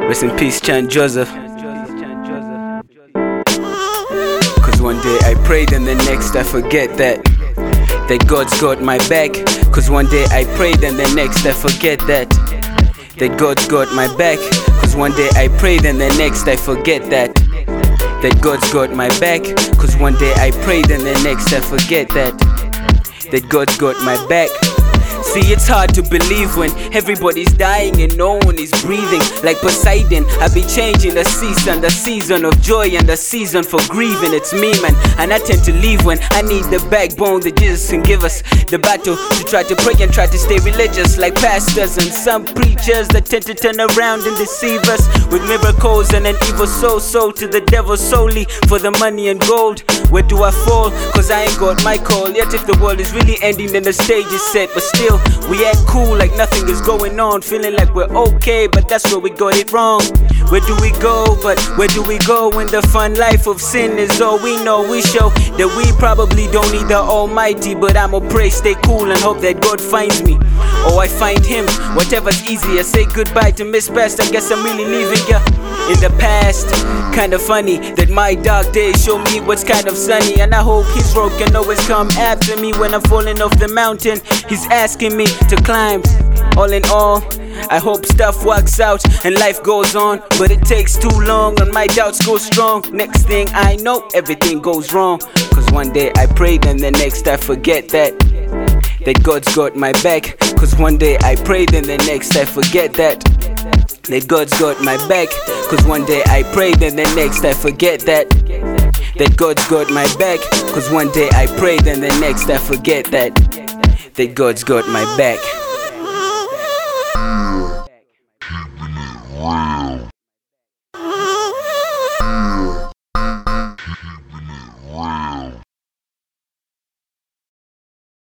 Rest in peace, Chan Joseph. Cause one day I prayed and the next I forget that God's got my back. Cause one day I prayed and the next I forget that God's got my back. Cause one day I prayed and the next I forget that God's got my back. Cause one day I prayed and the next I forget that God's got my back. See, it's hard to believe when everybody's dying and no one is breathing. Like Poseidon, I be changing the season of joy and the season for grieving. It's me, man, and I tend to leave when I need the backbone that Jesus can give us. The battle to try to pray and try to stay religious, like pastors and some preachers that tend to turn around and deceive us with miracles and an evil soul to the devil solely for the money and gold. Where do I fall? Cause I ain't got my call. Yet if the world is really ending, then the stage is set. But still, we act cool like nothing is going on, feeling like we're okay, but that's where we got it wrong. Where do we go? But where do we go when the fun life of sin is all we know? We show that we probably don't need the Almighty, but I'ma pray, stay cool and hope that God finds me, or I find Him. Whatever's easier. Say goodbye to Miss Past, I guess I'm really leaving ya in the past. Kinda funny that my dark days show me what's kind of sunny, and I hope His road can always come after me when I'm falling off the mountain He's asking me to climb. All in all, I hope stuff works out and life goes on, but it takes too long and my doubts go strong. Next thing I know, everything goes wrong. Cause one day I prayed and the next I forget that God's got my back. Cause one day I prayed and the next I forget that God's got my back. Cause one day I prayed and the next I forget that God's got my back. Cause one day I prayed and the next I forget that God's got my back.